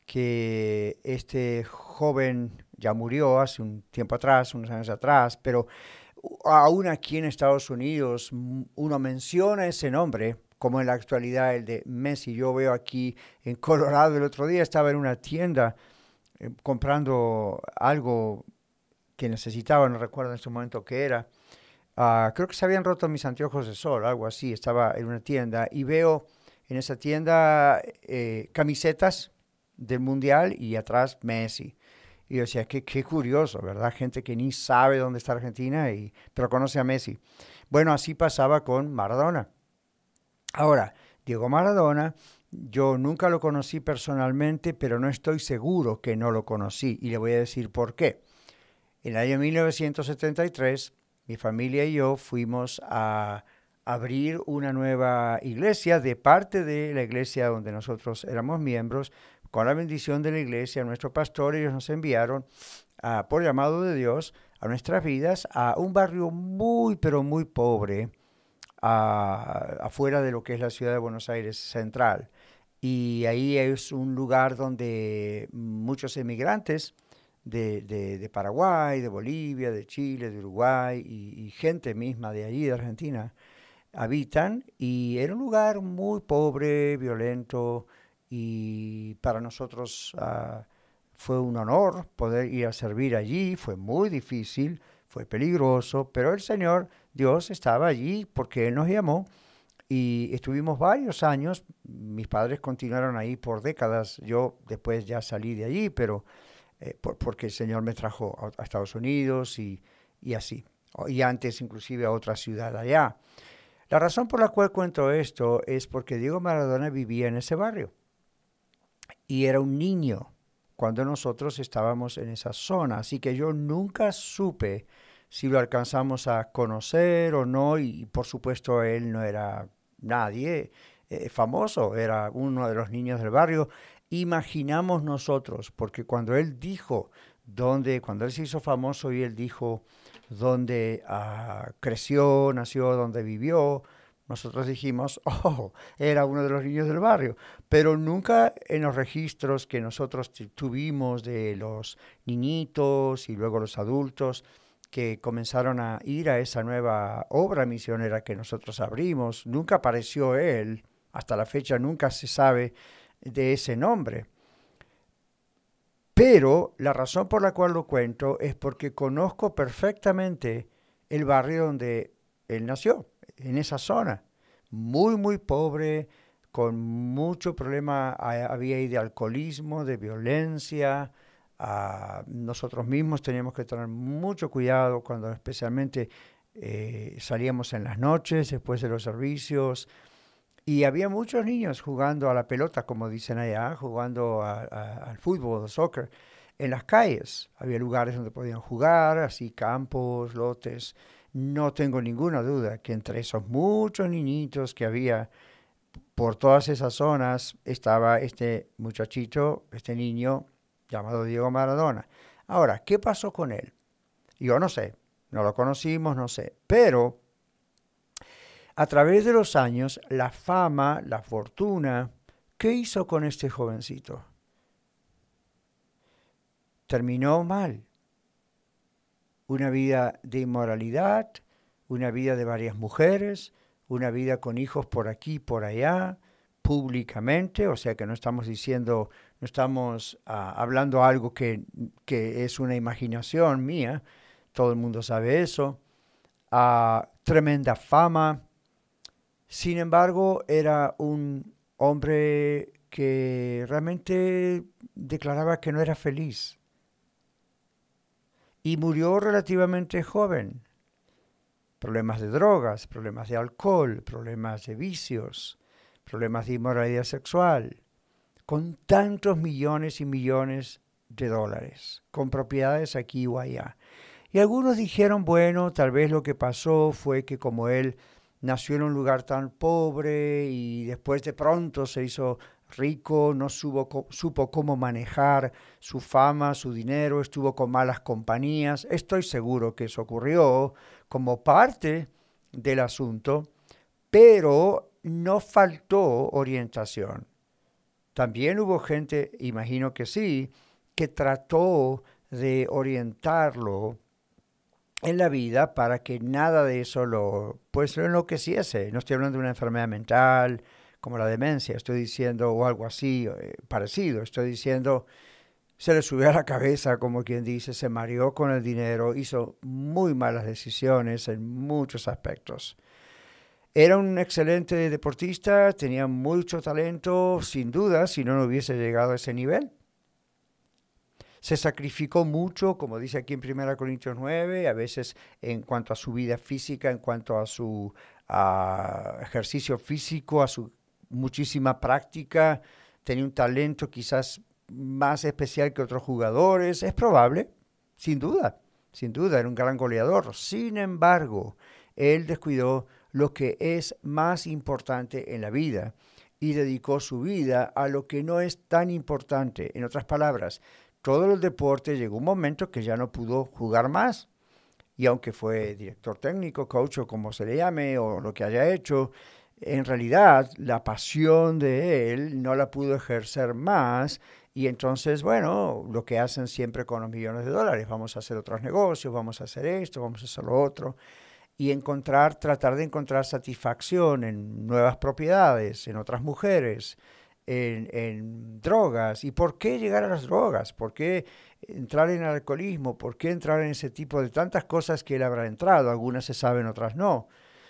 S2: que este joven ya murió hace un tiempo atrás, unos años atrás, pero aún aquí en Estados Unidos uno menciona ese nombre, como en la actualidad el de Messi. Yo veo aquí en Colorado, el otro día estaba en una tienda eh, comprando algo que necesitaba, no recuerdo en este momento qué era. Uh, creo que se habían roto mis anteojos de sol, algo así. Estaba en una tienda y veo en esa tienda eh, camisetas del Mundial y atrás Messi. Y yo decía, qué, qué curioso, ¿verdad? Gente que ni sabe dónde está Argentina, y, pero conoce a Messi. Bueno, así pasaba con Maradona. Ahora, Diego Maradona, yo nunca lo conocí personalmente, pero no estoy seguro que no lo conocí. Y le voy a decir por qué. En el año mil novecientos setenta y tres, mi familia y yo fuimos a abrir una nueva iglesia de parte de la iglesia donde nosotros éramos miembros. Con la bendición de la iglesia, nuestro pastor, ellos nos enviaron, uh, por llamado de Dios, a nuestras vidas, a un barrio muy, pero muy pobre, uh, afuera de lo que es la ciudad de Buenos Aires central. Y ahí es un lugar donde muchos emigrantes de, de, de Paraguay, de Bolivia, de Chile, de Uruguay y, y gente misma de allí, de Argentina, habitan. Y era un lugar muy pobre, violento, y para nosotros uh, fue un honor poder ir a servir allí. Fue muy difícil, fue peligroso, pero el Señor, Dios, estaba allí porque Él nos llamó y estuvimos varios años. Mis padres continuaron ahí por décadas. Yo después ya salí de allí, pero eh, por, porque el Señor me trajo a, a Estados Unidos y, y así, y antes inclusive a otra ciudad allá. La razón por la cual cuento esto es porque Diego Maradona vivía en ese barrio. Y era un niño cuando nosotros estábamos en esa zona. Así que yo nunca supe si lo alcanzamos a conocer o no. Y, y por supuesto él no era nadie eh, famoso, era uno de los niños del barrio. Imaginamos nosotros, porque cuando él dijo, dónde, cuando él se hizo famoso y él dijo dónde uh, creció, nació, dónde vivió, nosotros dijimos, oh, era uno de los niños del barrio, pero nunca en los registros que nosotros tuvimos de los niñitos y luego los adultos que comenzaron a ir a esa nueva obra misionera que nosotros abrimos, nunca apareció él. Hasta la fecha nunca se sabe de ese nombre. Pero la razón por la cual lo cuento es porque conozco perfectamente el barrio donde él nació, en esa zona, muy, muy pobre, con mucho problema, había ahí de alcoholismo, de violencia. Uh, nosotros mismos teníamos que tener mucho cuidado cuando especialmente eh, salíamos en las noches, después de los servicios, y había muchos niños jugando a la pelota, como dicen allá, jugando a, a, al fútbol, al soccer, en las calles. Había lugares donde podían jugar, así campos, lotes. No tengo ninguna duda que entre esos muchos niñitos que había por todas esas zonas estaba este muchachito, este niño llamado Diego Maradona. Ahora, ¿qué pasó con él? Yo no sé, no lo conocimos, no sé, pero a través de los años, la fama, la fortuna, ¿qué hizo con este jovencito? Terminó mal. Una vida de inmoralidad, una vida de varias mujeres, una vida con hijos por aquí, por allá, públicamente, o sea que no estamos diciendo, no estamos uh, hablando algo que, que es una imaginación mía, todo el mundo sabe eso. Uh, tremenda fama. Sin embargo, era un hombre que realmente declaraba que no era feliz. y murió relativamente joven. Problemas de drogas, problemas de alcohol, problemas de vicios, problemas de inmoralidad sexual, con tantos millones y millones de dólares, con propiedades aquí o allá. Y algunos dijeron, bueno, tal vez lo que pasó fue que como él nació en un lugar tan pobre y después de pronto se hizo rico, no supo, supo cómo manejar su fama, su dinero, estuvo con malas compañías. Estoy seguro que eso ocurrió como parte del asunto, pero no faltó orientación. También hubo gente, imagino que sí, que trató de orientarlo en la vida para que nada de eso lo, pues, lo enloqueciese. No estoy hablando de una enfermedad mental como la demencia, estoy diciendo, o algo así eh, parecido. Estoy diciendo, se le subió a la cabeza, como quien dice, se mareó con el dinero, hizo muy malas decisiones en muchos aspectos. Era un excelente deportista, tenía mucho talento, sin duda, si no, no hubiese llegado a ese nivel. Se sacrificó mucho, como dice aquí en primera Corintios nueve, a veces en cuanto a su vida física, en cuanto a su a ejercicio físico, a su muchísima práctica. Tenía un talento quizás más especial que otros jugadores. Es probable, sin duda, sin duda, era un gran goleador. Sin embargo, él descuidó lo que es más importante en la vida y dedicó su vida a lo que no es tan importante. En otras palabras, todo el deporte llegó un momento que ya no pudo jugar más. Y aunque fue director técnico, coach o como se le llame, o lo que haya hecho, en realidad la pasión de él no la pudo ejercer más. Y entonces, bueno, lo que hacen siempre con los millones de dólares, vamos a hacer otros negocios, vamos a hacer esto, vamos a hacer lo otro. Y encontrar, tratar de encontrar satisfacción en nuevas propiedades, en otras mujeres, En, en drogas. ¿Y por qué llegar a las drogas? ¿Por qué entrar en el alcoholismo? ¿Por qué entrar en ese tipo de tantas cosas que él habrá entrado? Algunas se saben, otras no.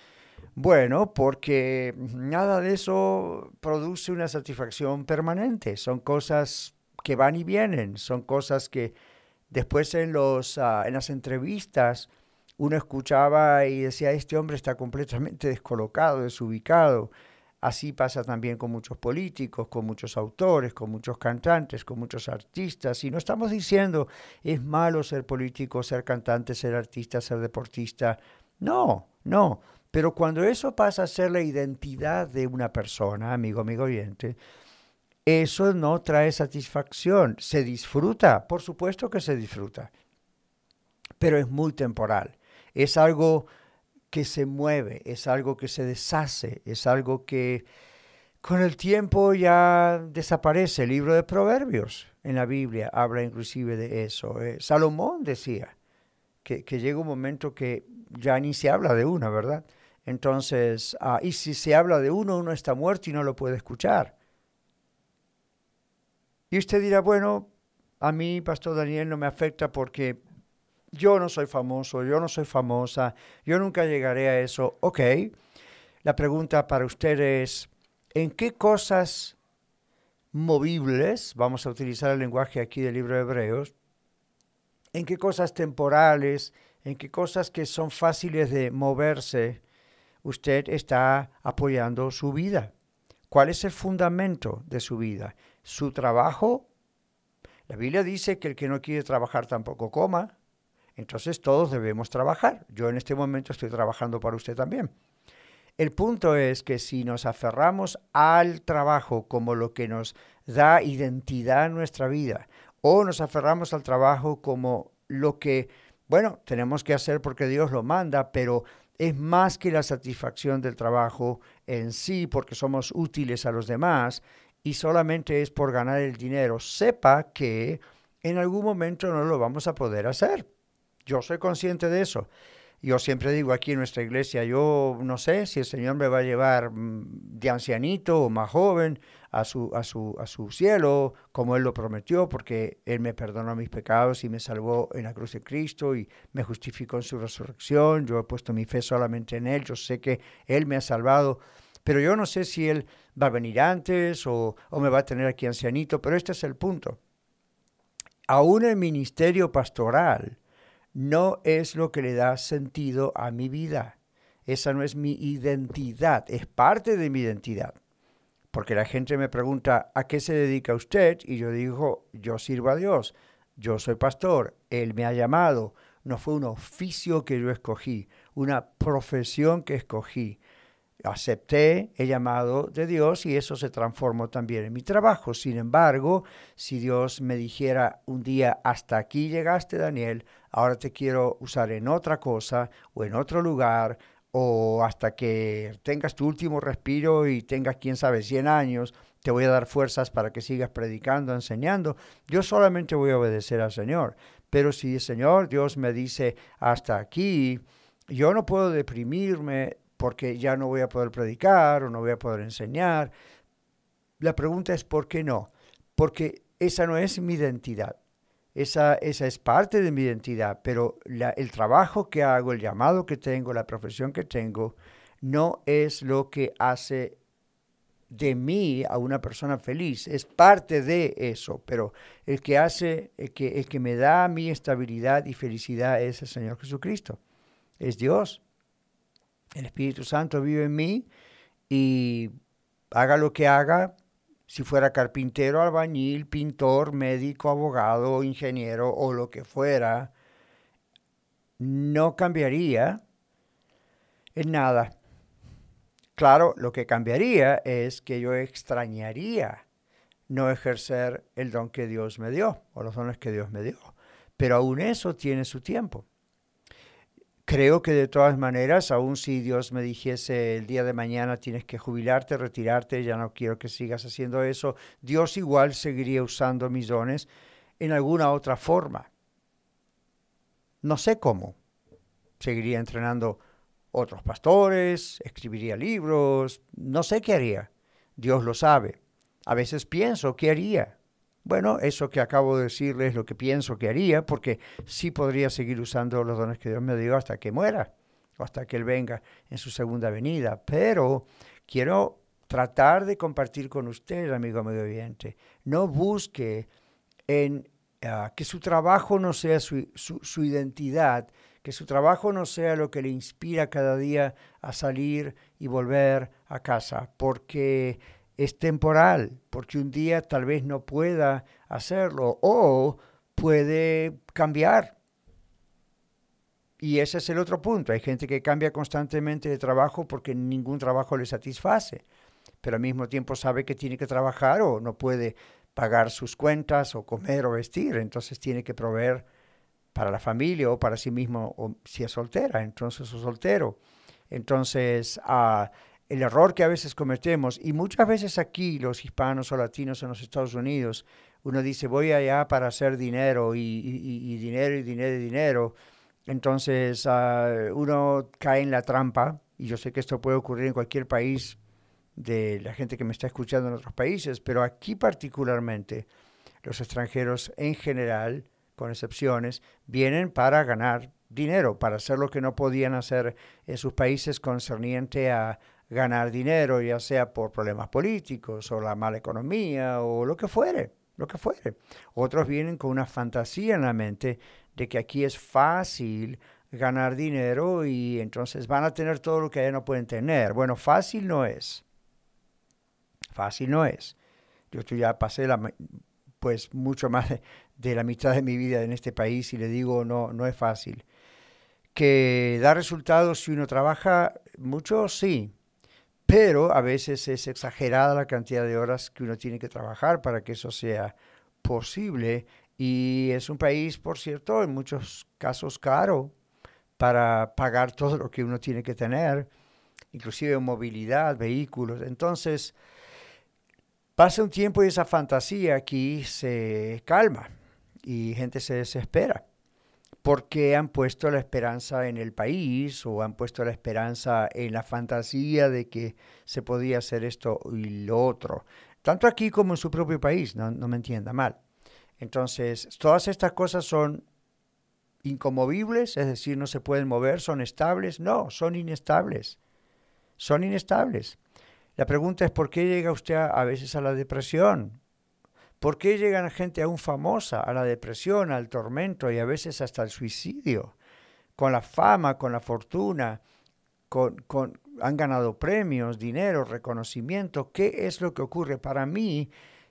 S2: Bueno, porque nada de eso produce una satisfacción permanente. Son cosas que van y vienen. Son cosas que después en, los, uh, en las entrevistas uno escuchaba y decía, este hombre está completamente descolocado, desubicado. Así pasa también con muchos políticos, con muchos autores, con muchos cantantes, con muchos artistas. Y no estamos diciendo es malo ser político, ser cantante, ser artista, ser deportista. No, no. Pero cuando eso pasa a ser la identidad de una persona, amigo, amigo oyente, eso no trae satisfacción. ¿Se disfruta? Por supuesto que se disfruta. Pero es muy temporal. Es algo que se mueve, es algo que se deshace, es algo que con el tiempo ya desaparece. El libro de Proverbios en la Biblia habla inclusive de eso. Eh, Salomón decía que, que llega un momento que ya ni se habla de uno, ¿verdad? Entonces, ah, y si se habla de uno, uno está muerto y no lo puede escuchar. Y usted dirá, bueno, a mí, Pastor Daniel, no me afecta porque yo no soy famoso, yo no soy famosa, yo nunca llegaré a eso. Ok, la pregunta para usted es, ¿en qué cosas movibles, vamos a utilizar el lenguaje aquí del libro de Hebreos, en qué cosas temporales, en qué cosas que son fáciles de moverse, usted está apoyando su vida? ¿Cuál es el fundamento de su vida? ¿Su trabajo? La Biblia dice que el que no quiere trabajar tampoco coma. Entonces todos debemos trabajar. Yo en este momento estoy trabajando para usted también. El punto es que si nos aferramos al trabajo como lo que nos da identidad en nuestra vida, o nos aferramos al trabajo como lo que, bueno, tenemos que hacer porque Dios lo manda, pero es más que la satisfacción del trabajo en sí, porque somos útiles a los demás, y solamente es por ganar el dinero, sepa que en algún momento no lo vamos a poder hacer. Yo soy consciente de eso. Yo siempre digo aquí en nuestra iglesia, yo no sé si el Señor me va a llevar de ancianito o más joven a su, a su, a su cielo, como Él lo prometió, porque Él me perdonó mis pecados y me salvó en la cruz de Cristo y me justificó en su resurrección. Yo he puesto mi fe solamente en Él. Yo sé que Él me ha salvado, pero yo no sé si Él va a venir antes o, o me va a tener aquí ancianito, pero este es el punto. Aún el ministerio pastoral no es lo que le da sentido a mi vida. Esa no es mi identidad, es parte de mi identidad. Porque la gente me pregunta, ¿a qué se dedica usted? Y yo digo, yo sirvo a Dios, yo soy pastor, Él me ha llamado. No fue un oficio que yo escogí, una profesión que escogí. Acepté el llamado de Dios y eso se transformó también en mi trabajo. Sin embargo, si Dios me dijera un día, hasta aquí llegaste, Daniel, ahora te quiero usar en otra cosa o en otro lugar, o hasta que tengas tu último respiro y tengas, quién sabe, cien años, te voy a dar fuerzas para que sigas predicando, enseñando, yo solamente voy a obedecer al Señor. Pero si el Señor, Dios me dice, hasta aquí, yo no puedo deprimirme porque ya no voy a poder predicar o no voy a poder enseñar. La pregunta es, ¿por qué no? Porque esa no es mi identidad. Esa, esa es parte de mi identidad, pero la, el trabajo que hago, el llamado que tengo, la profesión que tengo, no es lo que hace de mí a una persona feliz. Es parte de eso, pero el que hace, el que, el que me da mi estabilidad y felicidad es el Señor Jesucristo. Es Dios. El Espíritu Santo vive en mí y haga lo que haga, si fuera carpintero, albañil, pintor, médico, abogado, ingeniero o lo que fuera, no cambiaría en nada. Claro, lo que cambiaría es que yo extrañaría no ejercer el don que Dios me dio o los dones que Dios me dio. Pero aún eso tiene su tiempo. Creo que de todas maneras, aun si Dios me dijese el día de mañana tienes que jubilarte, retirarte, ya no quiero que sigas haciendo eso, Dios igual seguiría usando mis dones en alguna otra forma. No sé cómo. Seguiría entrenando otros pastores, escribiría libros, no sé qué haría. Dios lo sabe. A veces pienso qué haría. Bueno, eso que acabo de decirles es lo que pienso que haría, porque sí podría seguir usando los dones que Dios me dio hasta que muera, o hasta que Él venga en su segunda venida. Pero quiero tratar de compartir con usted, amigo medio oyente. No busque en uh, que su trabajo no sea su, su, su identidad, que su trabajo no sea lo que le inspira cada día a salir y volver a casa, porque es temporal, porque un día tal vez no pueda hacerlo o puede cambiar. Y ese es el otro punto. Hay gente que cambia constantemente de trabajo porque ningún trabajo le satisface, pero al mismo tiempo sabe que tiene que trabajar o no puede pagar sus cuentas o comer o vestir, entonces tiene que proveer para la familia o para sí mismo, o si es soltera, entonces o soltero. Entonces, uh, el error que a veces cometemos, y muchas veces aquí los hispanos o latinos en los Estados Unidos, uno dice voy allá para hacer dinero y, y, y dinero y dinero y dinero. Entonces uh, uno cae en la trampa, y yo sé que esto puede ocurrir en cualquier país de la gente que me está escuchando en otros países, pero aquí particularmente los extranjeros en general, con excepciones, vienen para ganar dinero, para hacer lo que no podían hacer en sus países concerniente a ganar dinero, ya sea por problemas políticos o la mala economía o lo que fuere, lo que fuere. Otros vienen con una fantasía en la mente de que aquí es fácil ganar dinero y entonces van a tener todo lo que allá no pueden tener. Bueno, fácil no es. Fácil no es. Yo ya pasé la, pues mucho más de, de la mitad de mi vida en este país y le digo, no, no es fácil. Que da resultados si uno trabaja mucho, sí. Pero a veces es exagerada la cantidad de horas que uno tiene que trabajar para que eso sea posible. Y es un país, por cierto, en muchos casos caro para pagar todo lo que uno tiene que tener, inclusive movilidad, vehículos. Entonces, pasa un tiempo y esa fantasía aquí se calma y gente se desespera, porque han puesto la esperanza en el país o han puesto la esperanza en la fantasía de que se podía hacer esto y lo otro, tanto aquí como en su propio país, no, no me entienda mal. Entonces, todas estas cosas son inconmovibles, es decir, no se pueden mover, son estables. No, son inestables, son inestables. La pregunta es, ¿por qué llega usted a, a veces a la depresión? ¿Por qué llegan gente aún famosa a la depresión, al tormento y a veces hasta el suicidio? Con la fama, con la fortuna, con, con, han ganado premios, dinero, reconocimiento. ¿Qué es lo que ocurre? Para mí,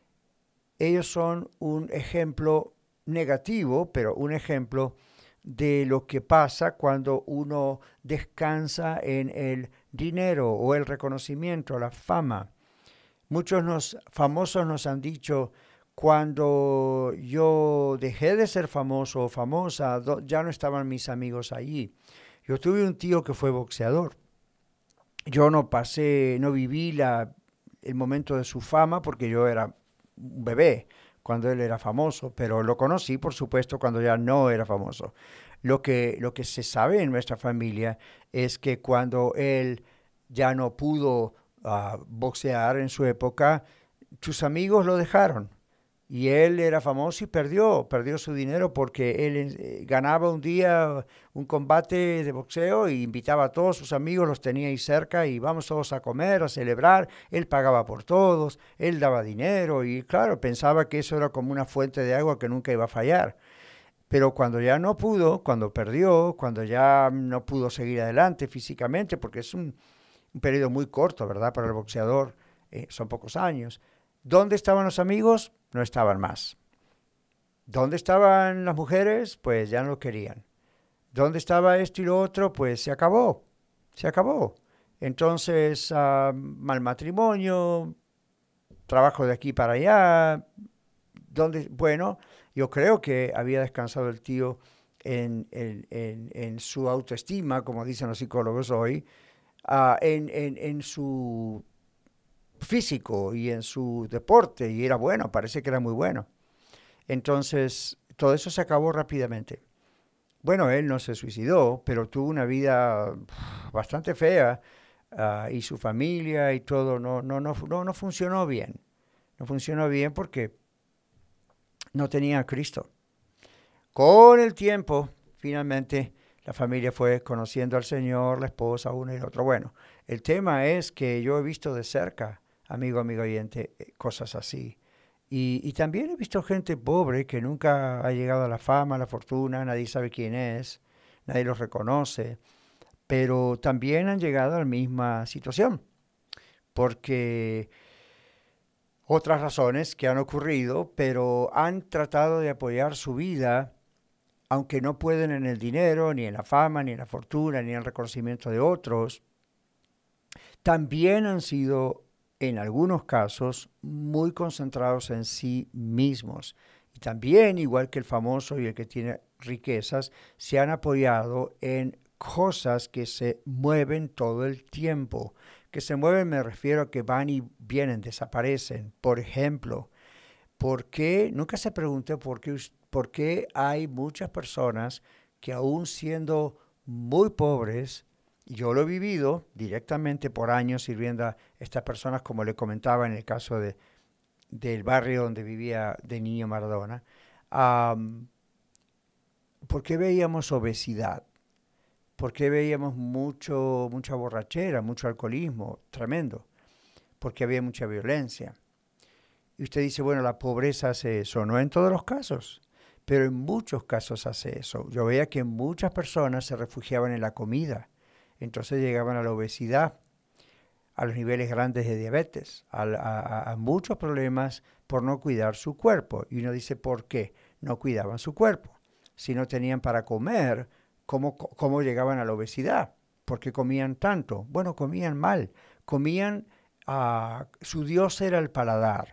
S2: ellos son un ejemplo negativo, pero un ejemplo de lo que pasa cuando uno descansa en el dinero o el reconocimiento, la fama. Muchos nos, famosos nos han dicho, cuando yo dejé de ser famoso o famosa, do, ya no estaban mis amigos allí. Yo tuve un tío que fue boxeador. Yo no pasé, no viví la, el momento de su fama porque yo era un bebé cuando él era famoso, pero lo conocí, por supuesto, cuando ya no era famoso. Lo que, lo que se sabe en nuestra familia es que cuando él ya no pudo uh, boxear en su época, sus amigos lo dejaron. Y él era famoso y perdió, perdió su dinero porque él eh, ganaba un día un combate de boxeo y invitaba a todos sus amigos, los tenía ahí cerca y vamos todos a comer, a celebrar. Él pagaba por todos, él daba dinero y claro, pensaba que eso era como una fuente de agua que nunca iba a fallar. Pero cuando ya no pudo, cuando perdió, cuando ya no pudo seguir adelante físicamente, porque es un, un periodo muy corto, ¿verdad? Para el boxeador, eh, son pocos años. ¿Dónde estaban los amigos? No estaban más. ¿Dónde estaban las mujeres? Pues ya no lo querían. ¿Dónde estaba esto y lo otro? Pues se acabó, se acabó. Entonces, uh, mal matrimonio, trabajo de aquí para allá. ¿Dónde? Bueno, yo creo que había descansado el tío en, en, en, en su autoestima, como dicen los psicólogos hoy, uh, en, en, en su físico y en su deporte, y era bueno, parece que era muy bueno. Entonces, todo eso se acabó rápidamente. Bueno, él no se suicidó, pero tuvo una vida bastante fea, uh, y su familia y todo no, no, no, no, no funcionó bien. No funcionó bien porque no tenía a Cristo. Con el tiempo, finalmente, la familia fue conociendo al Señor, la esposa, uno y el otro. Bueno, el tema es que yo he visto de cerca, amigo, amigo oyente, cosas así. Y, y también he visto gente pobre que nunca ha llegado a la fama, a la fortuna, nadie sabe quién es, nadie los reconoce, pero también han llegado a la misma situación, porque otras razones que han ocurrido, pero han tratado de apoyar su vida, aunque no pueden en el dinero, ni en la fama, ni en la fortuna, ni en el reconocimiento de otros, también han sido en algunos casos, muy concentrados en sí mismos. Y también, igual que el famoso y el que tiene riquezas, se han apoyado en cosas que se mueven todo el tiempo. Que se mueven me refiero a que van y vienen, desaparecen. Por ejemplo, ¿por qué? Nunca se preguntó por qué, por qué hay muchas personas que aún siendo muy pobres, yo lo he vivido directamente por años sirviendo a estas personas, como le comentaba en el caso de, del barrio donde vivía de niño Maradona. Um, ¿Por qué veíamos obesidad? ¿Por qué veíamos mucho, mucha borrachera, mucho alcoholismo? Tremendo. Porque había mucha violencia. Y usted dice, bueno, la pobreza hace eso. No en todos los casos, pero en muchos casos hace eso. Yo veía que muchas personas se refugiaban en la comida. Entonces llegaban a la obesidad, a los niveles grandes de diabetes, a, a, a muchos problemas por no cuidar su cuerpo. Y uno dice, ¿por qué? No cuidaban su cuerpo. Si no tenían para comer, ¿cómo, cómo llegaban a la obesidad? ¿Por qué comían tanto? Bueno, comían mal. Comían, uh, su Dios era el paladar.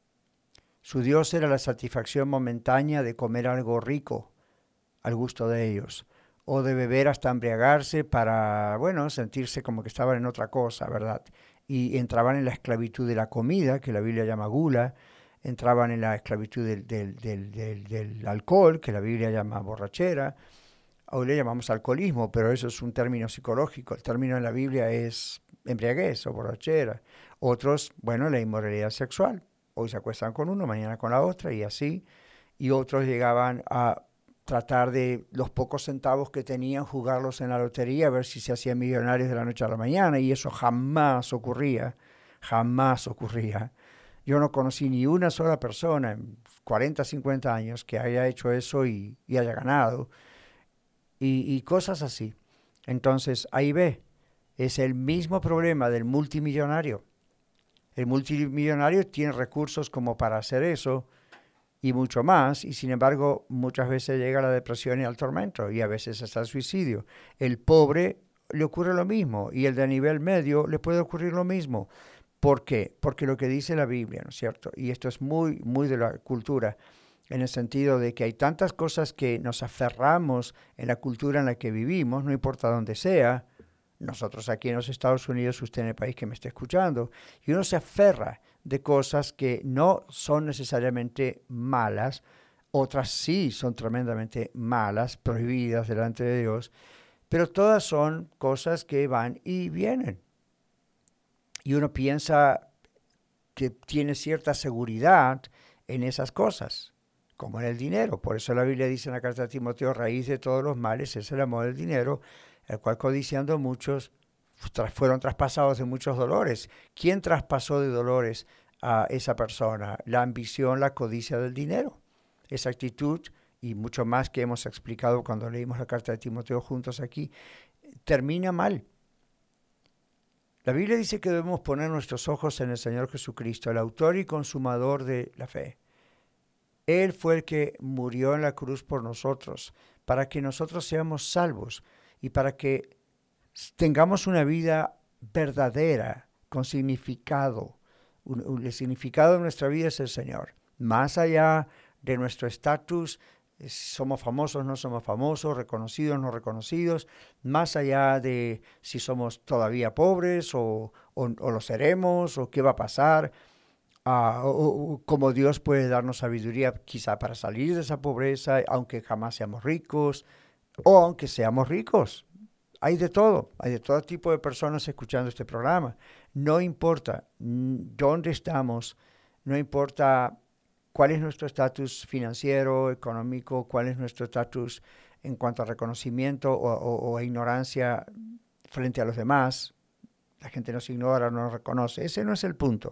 S2: Su Dios era la satisfacción momentánea de comer algo rico al gusto de ellos, o de beber hasta embriagarse para, bueno, sentirse como que estaban en otra cosa, ¿verdad? Y entraban en la esclavitud de la comida, que la Biblia llama gula, entraban en la esclavitud del, del, del, del, del alcohol, que la Biblia llama borrachera. Hoy le llamamos alcoholismo, pero eso es un término psicológico. El término en la Biblia es embriaguez o borrachera. Otros, bueno, la inmoralidad sexual. Hoy se acuestan con uno, mañana con la otra y así. Y otros llegaban a tratar de los pocos centavos que tenían, jugarlos en la lotería, a ver si se hacían millonarios de la noche a la mañana, y eso jamás ocurría, jamás ocurría. Yo no conocí ni una sola persona en cuarenta, cincuenta años que haya hecho eso y, y haya ganado. Y, y cosas así. Entonces, ahí ve, es el mismo problema del multimillonario. El multimillonario tiene recursos como para hacer eso y mucho más, y sin embargo, muchas veces llega la depresión y al tormento, y a veces hasta el suicidio. El pobre le ocurre lo mismo, y el de nivel medio le puede ocurrir lo mismo. ¿Por qué? Porque lo que dice la Biblia, ¿no es cierto? Y esto es muy, muy de la cultura, en el sentido de que hay tantas cosas que nos aferramos en la cultura en la que vivimos, no importa dónde sea, nosotros aquí en los Estados Unidos, usted en el país que me está escuchando, y uno se aferra de cosas que no son necesariamente malas, otras sí son tremendamente malas, prohibidas delante de Dios, pero todas son cosas que van y vienen. Y uno piensa que tiene cierta seguridad en esas cosas, como en el dinero. Por eso la Biblia dice en la carta de Timoteo, raíz de todos los males es el amor del dinero, el cual codiciando muchos fueron traspasados de muchos dolores. ¿Quién traspasó de dolores a esa persona? La ambición, la codicia del dinero. Esa actitud, y mucho más que hemos explicado cuando leímos la carta de Timoteo juntos aquí, termina mal. La Biblia dice que debemos poner nuestros ojos en el Señor Jesucristo, el autor y consumador de la fe. Él fue el que murió en la cruz por nosotros, para que nosotros seamos salvos y para que tengamos una vida verdadera, con significado. El significado de nuestra vida es el Señor. Más allá de nuestro estatus, somos famosos, no somos famosos, reconocidos, no reconocidos, más allá de si somos todavía pobres o, o, o lo seremos, o qué va a pasar, uh, o, o cómo Dios puede darnos sabiduría quizá para salir de esa pobreza, aunque jamás seamos ricos, o aunque seamos ricos. Hay de todo, hay de todo tipo de personas escuchando este programa. No importa dónde estamos, no importa cuál es nuestro estatus financiero, económico, cuál es nuestro estatus en cuanto a reconocimiento o, o, o ignorancia frente a los demás. La gente nos ignora, no nos reconoce. Ese no es el punto.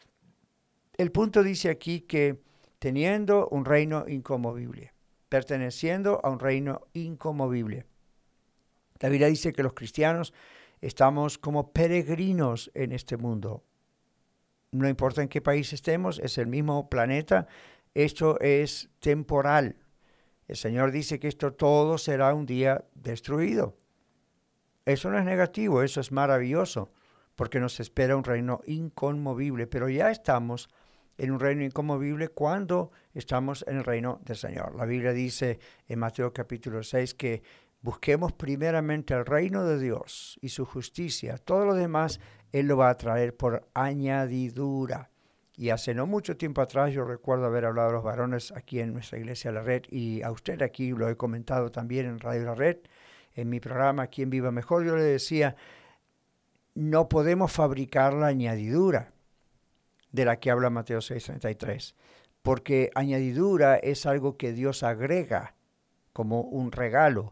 S2: El punto dice aquí que teniendo un reino inconmovible, perteneciendo a un reino inconmovible. La Biblia dice que los cristianos estamos como peregrinos en este mundo. No importa en qué país estemos, es el mismo planeta. Esto es temporal. El Señor dice que esto todo será un día destruido. Eso no es negativo, eso es maravilloso, porque nos espera un reino inconmovible. Pero ya estamos en un reino inconmovible cuando estamos en el reino del Señor. La Biblia dice en Mateo capítulo seis que busquemos primeramente el reino de Dios y su justicia. Todo lo demás Él lo va a traer por añadidura. Y hace no mucho tiempo atrás yo recuerdo haber hablado a los varones aquí en nuestra iglesia La Red, y a usted aquí lo he comentado también en Radio La Red, en mi programa Aquí en Viva Mejor. Yo le decía, no podemos fabricar la añadidura de la que habla Mateo seis treinta y tres, porque añadidura es algo que Dios agrega como un regalo.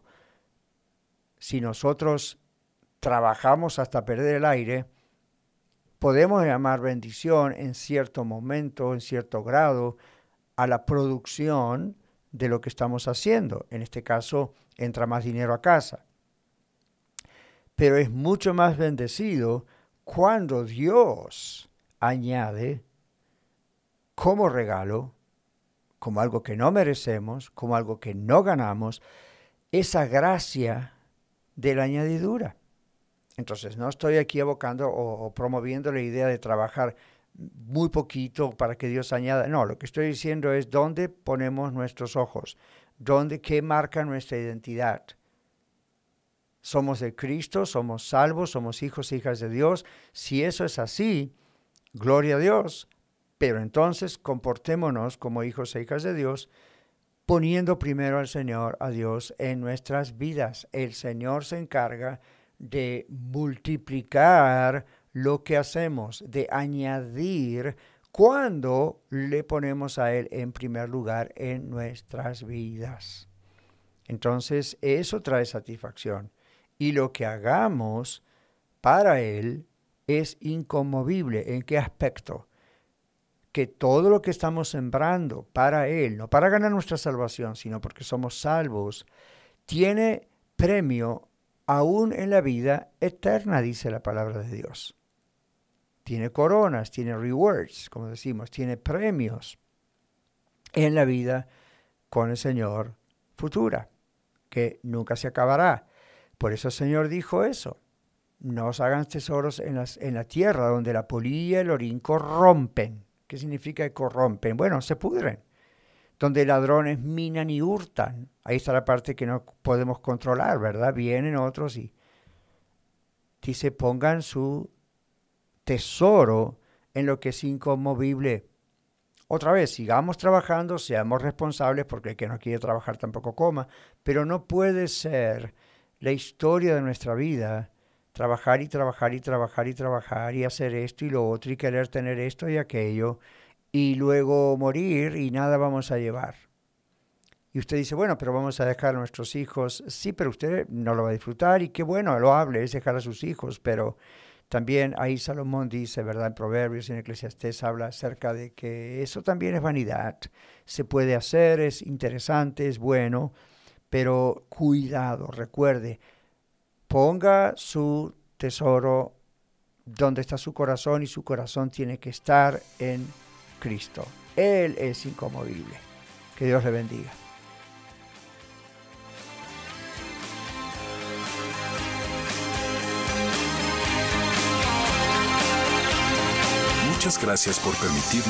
S2: Si nosotros trabajamos hasta perder el aire, podemos llamar bendición en cierto momento, en cierto grado, a la producción de lo que estamos haciendo. En este caso, entra más dinero a casa. Pero es mucho más bendecido cuando Dios añade como regalo, como algo que no merecemos, como algo que no ganamos, esa gracia de la añadidura. Entonces, no estoy aquí evocando o, o promoviendo la idea de trabajar muy poquito para que Dios añada. No, lo que estoy diciendo es dónde ponemos nuestros ojos, dónde, qué marca nuestra identidad. Somos de Cristo, somos salvos, somos hijos e hijas de Dios. Si eso es así, gloria a Dios. Pero entonces comportémonos como hijos e hijas de Dios, poniendo primero al Señor, a Dios, en nuestras vidas. El Señor se encarga de multiplicar lo que hacemos, de añadir cuando le ponemos a Él en primer lugar en nuestras vidas. Entonces, eso trae satisfacción. Y lo que hagamos para Él es inconmovible. ¿En qué aspecto? que todo lo que estamos sembrando para Él, no para ganar nuestra salvación, sino porque somos salvos, tiene premio aún en la vida eterna, dice la palabra de Dios. Tiene coronas, tiene rewards, como decimos, tiene premios en la vida con el Señor futura, que nunca se acabará. Por eso el Señor dijo eso. No os hagan tesoros en, las, en la tierra donde la polilla y el orín corrompen. ¿Qué significa que corrompen? Bueno, se pudren. Donde ladrones minan y hurtan. Ahí está la parte que no podemos controlar, ¿verdad? Vienen otros y dice, pongan su tesoro en lo que es inconmovible. Otra vez, sigamos trabajando, seamos responsables, porque el que no quiere trabajar tampoco coma, pero no puede ser la historia de nuestra vida trabajar y trabajar y trabajar y trabajar y hacer esto y lo otro y querer tener esto y aquello y luego morir y nada vamos a llevar. Y usted dice, bueno, pero vamos a dejar a nuestros hijos. Sí, pero usted no lo va a disfrutar y qué bueno, lo hable, es dejar a sus hijos, pero también ahí Salomón dice, ¿verdad? En Proverbios y en Eclesiastés habla acerca de que eso también es vanidad. Se puede hacer, es interesante, es bueno, pero cuidado, recuerde, ponga su tesoro donde está su corazón y su corazón tiene que estar en Cristo. Él es inconmovible. Que Dios le bendiga.
S1: Muchas gracias por permitirnos